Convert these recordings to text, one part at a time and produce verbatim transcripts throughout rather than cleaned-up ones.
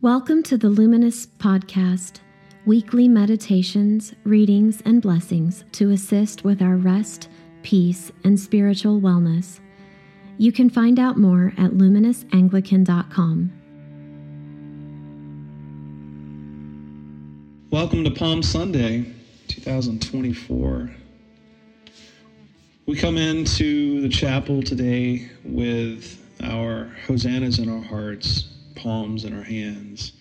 Welcome to the Luminous Podcast, weekly meditations, readings, and blessings to assist with our rest, peace, and spiritual wellness. You can find out more at luminous anglican dot com. Welcome to Palm Sunday, two thousand twenty-four. We come into the chapel today with our hosannas in our hearts, palms in our hands,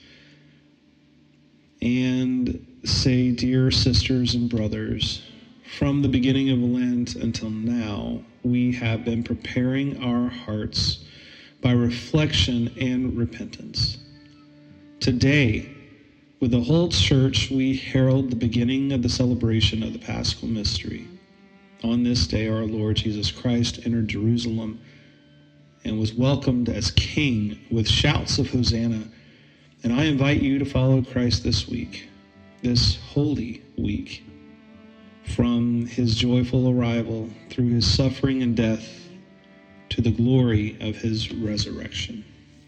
and say, dear sisters and brothers, from the beginning of Lent until now, we have been preparing our hearts by reflection and repentance. Today, with the whole church, we herald the beginning of the celebration of the Paschal Mystery. On this day, our Lord Jesus Christ entered Jerusalem and was welcomed as King with shouts of Hosanna. And I invite you to follow Christ this week, this holy week, from his joyful arrival through his suffering and death to the glory of his resurrection.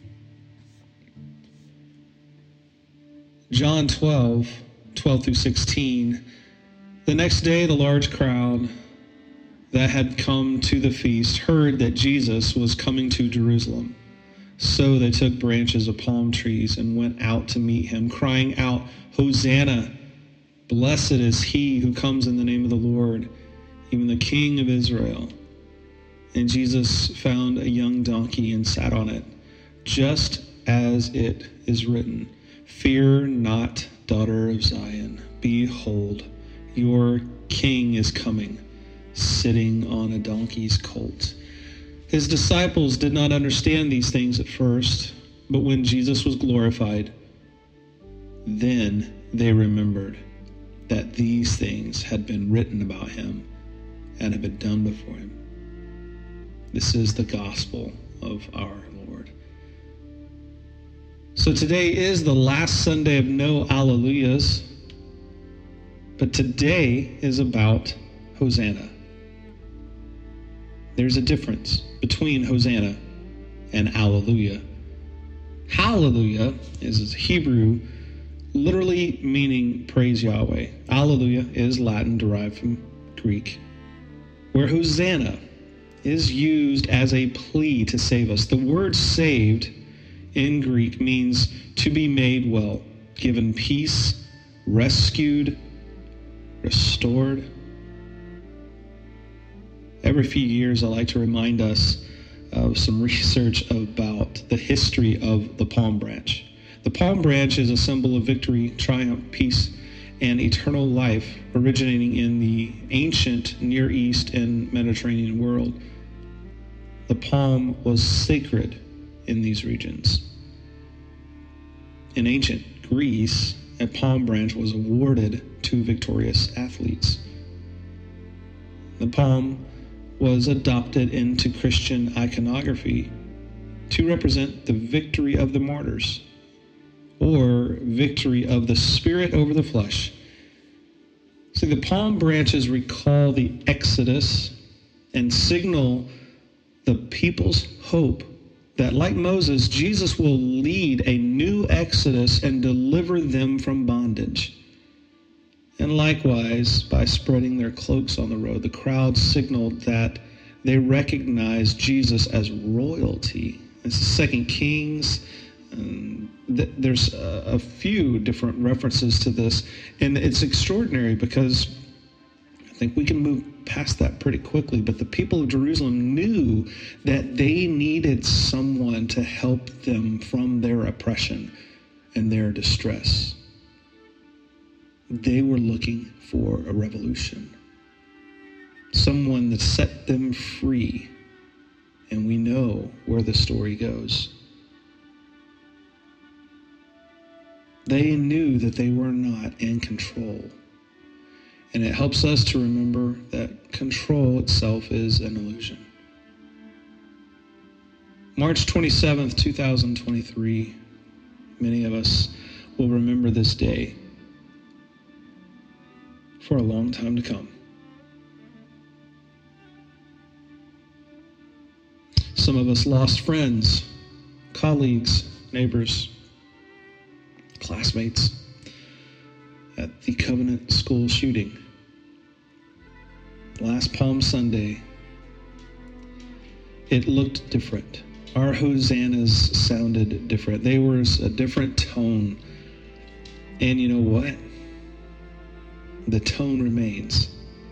John twelve, twelve through sixteen. The next day, the large crowd that had come to the feast heard that Jesus was coming to Jerusalem. So they took branches of palm trees and went out to meet him, crying out, Hosanna! Blessed is he who comes in the name of the Lord, even the King of Israel. And Jesus found a young donkey and sat on it, just as it is written, Fear not, daughter of Zion. Behold, your king is coming, sitting on a donkey's colt. His disciples did not understand these things at first, but when Jesus was glorified, then they remembered that these things had been written about him and had been done before him. This is the gospel of our Lord. So today is the last Sunday of no Alleluias, but today is about Hosanna. There's a difference between Hosanna and Alleluia. Hallelujah is Hebrew, literally meaning praise Yahweh. Alleluia is Latin, derived from Greek, where Hosanna is used as a plea to save us. The word saved in Greek means to be made well, given peace, rescued, restored. Every few years, I like to remind us of some research about the history of the palm branch. The palm branch is a symbol of victory, triumph, peace, and eternal life, originating in the ancient Near East and Mediterranean world. The palm was sacred in these regions. In ancient Greece, a palm branch was awarded to victorious athletes. The palm was adopted into Christian iconography to represent the victory of the martyrs, or victory of the spirit over the flesh. So the palm branches recall the Exodus and signal the people's hope that, like Moses, Jesus will lead a new Exodus and deliver them from bondage. And likewise, by spreading their cloaks on the road, the crowd signaled that they recognized Jesus as royalty. This is Second Kings. Um, th- there's a, a few different references to this, and it's extraordinary because I think we can move past that pretty quickly, but the people of Jerusalem knew that they needed someone to help them from their oppression and their distress. They were looking for a revolution, someone that set them free, and we know where the story goes. They knew that they were not in control, and it helps us to remember that control itself is an illusion. March twenty-seventh, two thousand twenty-three, many of us will remember this day for a long time to come. Some of us lost friends, colleagues, neighbors. classmates at the Covenant School shooting last Palm Sunday. It looked different. Our hosannas sounded different. They were a different tone. And you know what? The tone remains.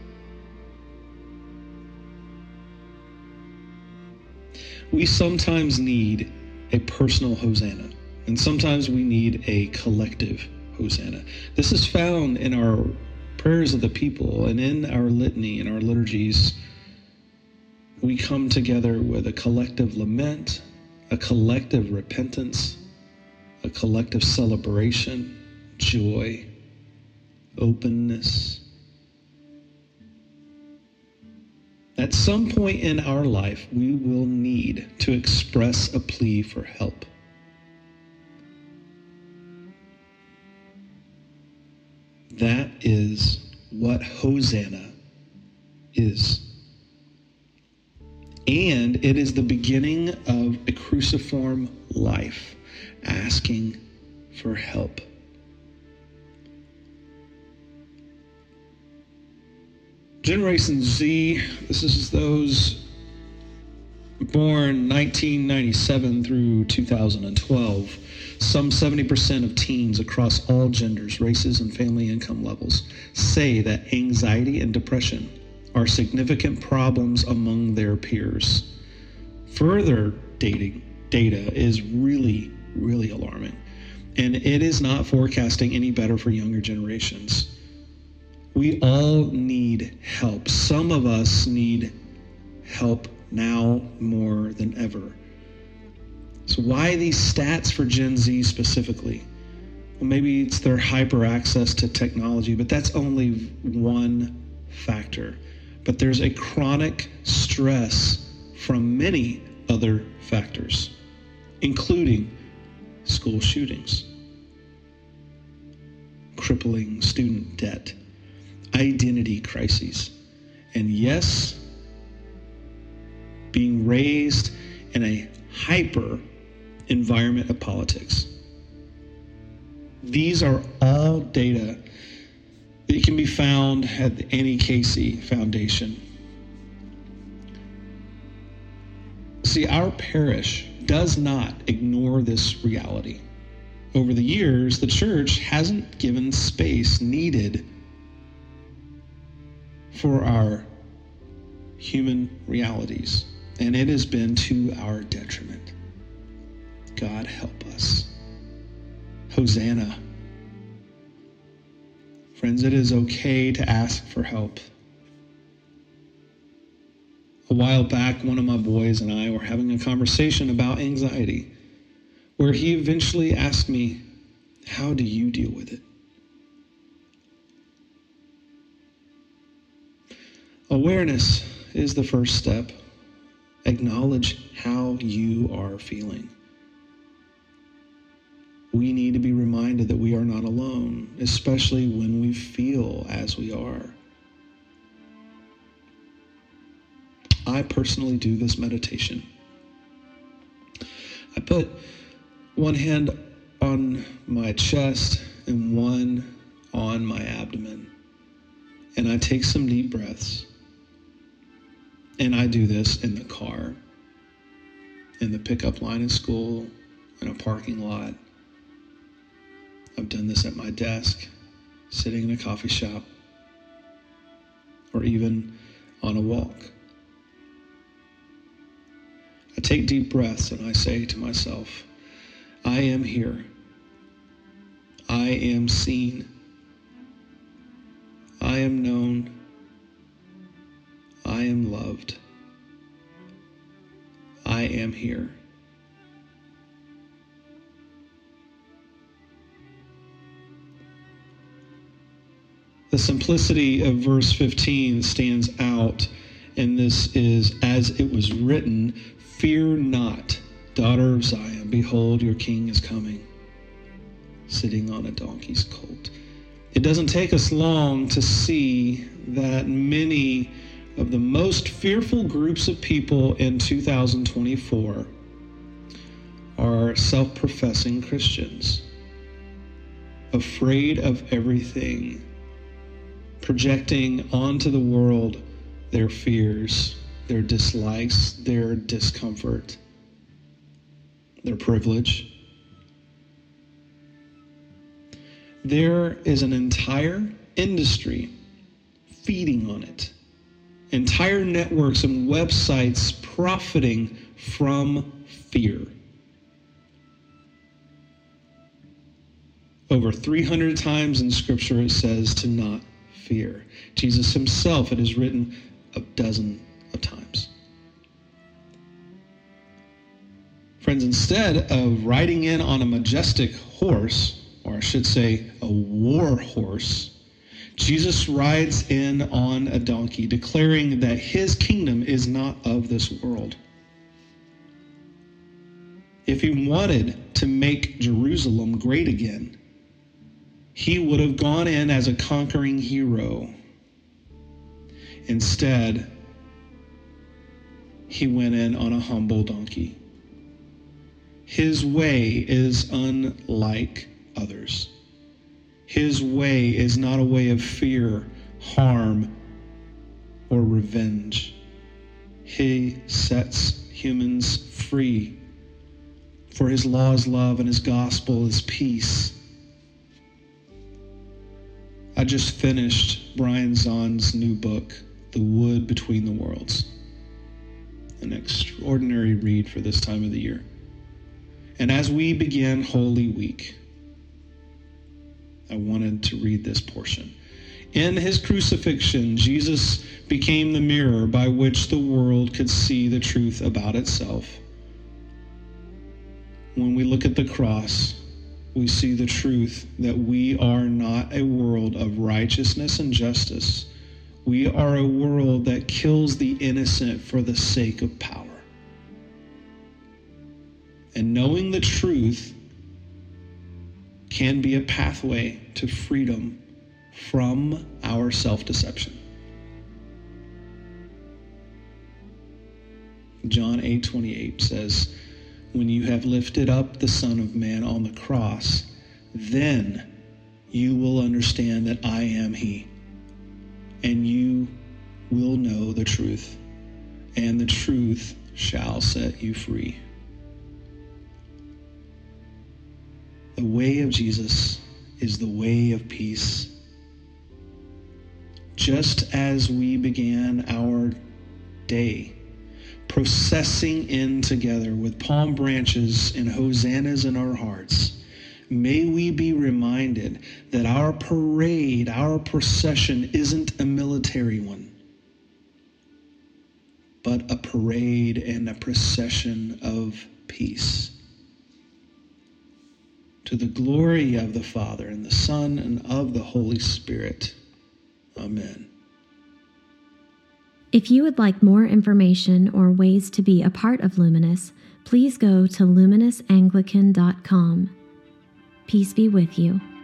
We sometimes need a personal hosanna, and sometimes we need a collective hosanna. This is found in our prayers of the people and in our litany and our liturgies. We come together with a collective lament, a collective repentance, a collective celebration, joy, openness. At some point in our life, we will need to express a plea for help. That is what Hosanna is. And it is the beginning of a cruciform life, asking for help. Generation Z, this is those born nineteen ninety-seven through two thousand twelve. Some seventy percent of teens across all genders, races, and family income levels say that anxiety and depression are significant problems among their peers. Further dating data is really, really alarming, and it is not forecasting any better for younger generations. We all need help. Some of us need help now more than ever. So why these stats for Gen Z specifically? Well, maybe it's their hyper access to technology, but that's only one factor. But there's a chronic stress from many other factors, including school shootings, crippling student debt, identity crises, and yes, being raised in a hyper environment of politics. These are all data that can be found at the Annie Casey Foundation. See, our parish does not ignore this reality. Over the years, the church hasn't given space needed for our human realities, and it has been to our detriment. God help us. Hosanna. Friends, it is okay to ask for help. A while back, one of my boys and I were having a conversation about anxiety, where he eventually asked me, "How do you deal with it?" Awareness is the first step. Acknowledge how you are feeling. We need to be reminded that we are not alone, especially when we feel as we are. I personally do this meditation. I put one hand on my chest and one on my abdomen, and I take some deep breaths. And I do this in the car, in the pickup line at school, in a parking lot. I've done this at my desk, sitting in a coffee shop, or even on a walk. I take deep breaths and I say to myself, I am here. I am seen. I am known. I am loved. I am here. The simplicity of verse fifteen stands out, and this is, as it was written, "Fear not, daughter of Zion, behold, your king is coming, sitting on a donkey's colt." It doesn't take us long to see that many of the most fearful groups of people in two thousand twenty-four are self-professing Christians. afraid of everything, projecting onto the world their fears, their dislikes, their discomfort, their privilege. There is an entire industry feeding on it. Entire networks and websites profiting from fear. Over three hundred times in Scripture it says to not fear. Jesus himself, it is written a dozen of times. Friends, instead of riding in on a majestic horse, or I should say a war horse, Jesus rides in on a donkey, declaring that his kingdom is not of this world. If he wanted to make Jerusalem great again, he would have gone in as a conquering hero. Instead, he went in on a humble donkey. His way is unlike others. His way is not a way of fear, harm, or revenge. He sets humans free. For his law is love and his gospel is peace. I just finished Brian Zahn's new book, The Wood Between the Worlds. An extraordinary read for this time of the year. And as we begin Holy Week, I wanted to read this portion. In his crucifixion, Jesus became the mirror by which the world could see the truth about itself. When we look at the cross, we see the truth that we are not a world of righteousness and justice. We are a world that kills the innocent for the sake of power. And knowing the truth can be a pathway to freedom from our self-deception. John eight twenty-eight says, when you have lifted up the Son of Man on the cross, then you will understand that I am he, and you will know the truth, and the truth shall set you free. The way of Jesus is the way of peace. Just as we began our day processing in together with palm branches and hosannas in our hearts, may we be reminded that our parade, our procession isn't a military one, but a parade and a procession of peace. To the glory of the Father and the Son and of the Holy Spirit. Amen. If you would like more information or ways to be a part of Luminous, please go to luminous anglican dot com. Peace be with you.